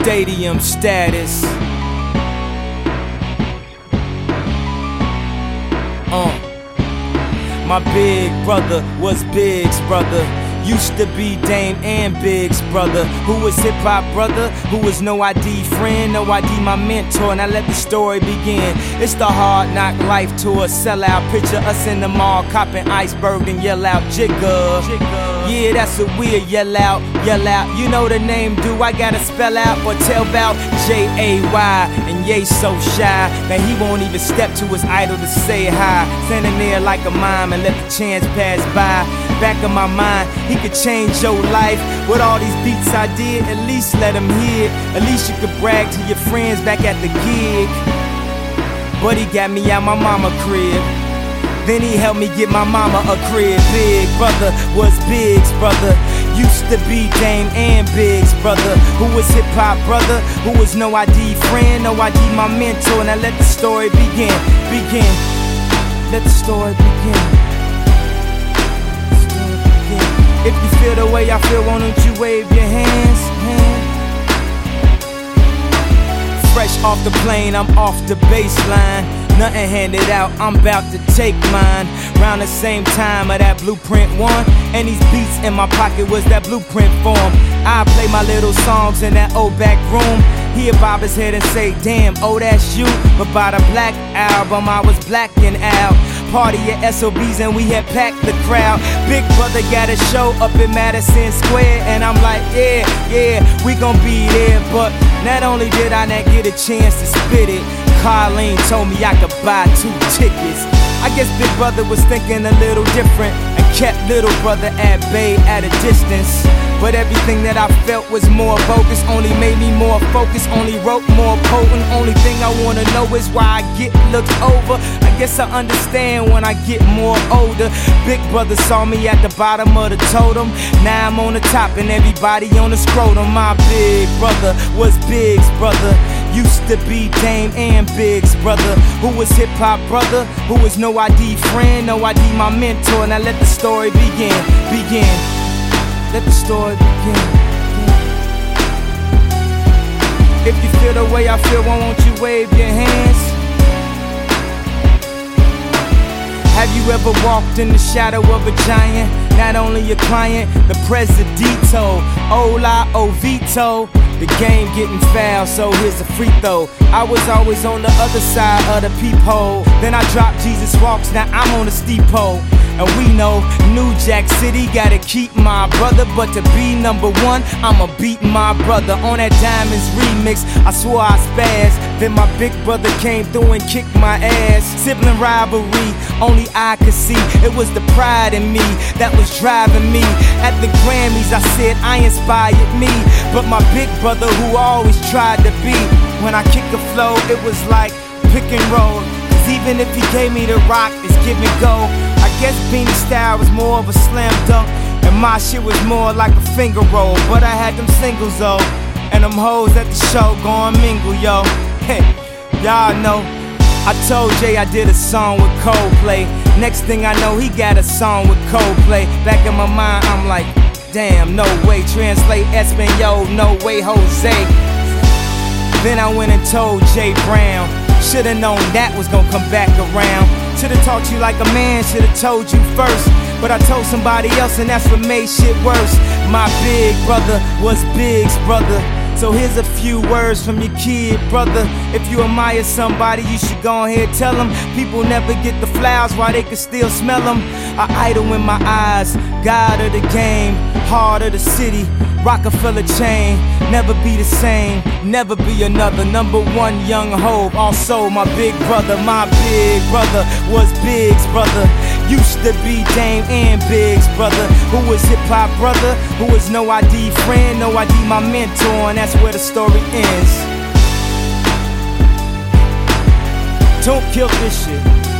stadium status. My big brother was Big's brother. Used to be Dame and Big's brother. Who was hip-hop brother, who was No ID friend, No ID my mentor. Now let the story begin. It's the hard knock life tour, sellout. Picture us in the mall, copping iceberg and yell out Jigga. Yeah, that's what we'll yell out, yell out. You know the name, do I gotta spell out or tell about J-A-Y? And Ye so shy that he won't even step to his idol to say hi. Standing there like a mime and let the chance pass by. Back of my mind, he could change your life. With all these beats I did, at least let him hear. At least you could brag to your friends back at the gig. But he got me out my mama crib. Then he helped me get my mama a crib. Big brother was Big's brother. Used to be Dame and Big's brother. Who was hip-hop brother, who was No ID friend, No ID my mentor. Now let the story begin, begin. Let the story begin. If you feel the way I feel, why don't you wave your hands? Fresh off the plane, I'm off the baseline. Nothing handed out, I'm about to take mine. Round the same time of that Blueprint 1. And these beats in my pocket was that Blueprint form. I play my little songs in that old back room. He'll bob his head and say, damn, oh that's you. But by the Black Album, I was blacking out. Party at SOBs and we had packed the crowd. Big brother got a show up in Madison Square. And I'm like, yeah, we gon' be there. But not only did I not get a chance to spit it, Carlene told me I could buy 2 tickets. I guess Big Brother was thinking a little different and kept little brother at bay at a distance. But everything that I felt was more bogus, only made me more focused, only wrote more potent. Only thing I wanna know is why I get looked over. I guess I understand when I get more older. Big brother saw me at the bottom of the totem. Now I'm on the top and everybody on the scrotum. My big brother was Big's brother. Used to be Dame and Big's brother. Who was hip-hop brother, who was No ID friend, No ID my mentor. Now let the story begin, begin. Let the story begin. If you feel the way I feel, why won't you wave your hands? Have you ever walked in the shadow of a giant? Not only a client, the presidito. Hola, Ovito. The game getting foul, so here's a free throw. I was always on the other side of the peephole. Then I dropped Jesus Walks, now I'm on the steep pole. And we know New Jack City gotta keep my brother. But to be #1, I'ma beat my brother. On that Diamonds remix, I swore I spazzed. Then my big brother came through and kicked my ass. Sibling rivalry, only I could see. It was the pride in me that was driving me. At the Grammys I said I inspired me. But my big brother who always tried to be. When I kick the flow, it was like pick and roll. Cause even if he gave me the rock, it's give and go. I guess Beanie Style was more of a slam dunk, and my shit was more like a finger roll. But I had them singles though, and them hoes at the show gon' mingle, yo. Hey, y'all know, I told Jay I did a song with Coldplay. Next thing I know, he got a song with Coldplay. Back in my mind, I'm like, damn, no way. Translate Espanol, no way, Jose. Then I went and told Jay Brown. Should've known that was gonna come back around. Should've talked to you like a man, should've told you first. But I told somebody else and that's what made shit worse. My big brother was Big's brother. So here's a few words from your kid, brother. If you admire somebody, you should go ahead tell them. People never get the flowers while they can still smell them. I idol in my eyes, God of the game, heart of the city, Rockefeller chain. Never be the same, never be another. #1 young hope, also my big brother. My big brother was Big's brother. Used to be Dame and Big's brother. Who was hip-hop brother, who was No ID friend, No ID my mentor. And that's where the story ends. Don't kill this shit.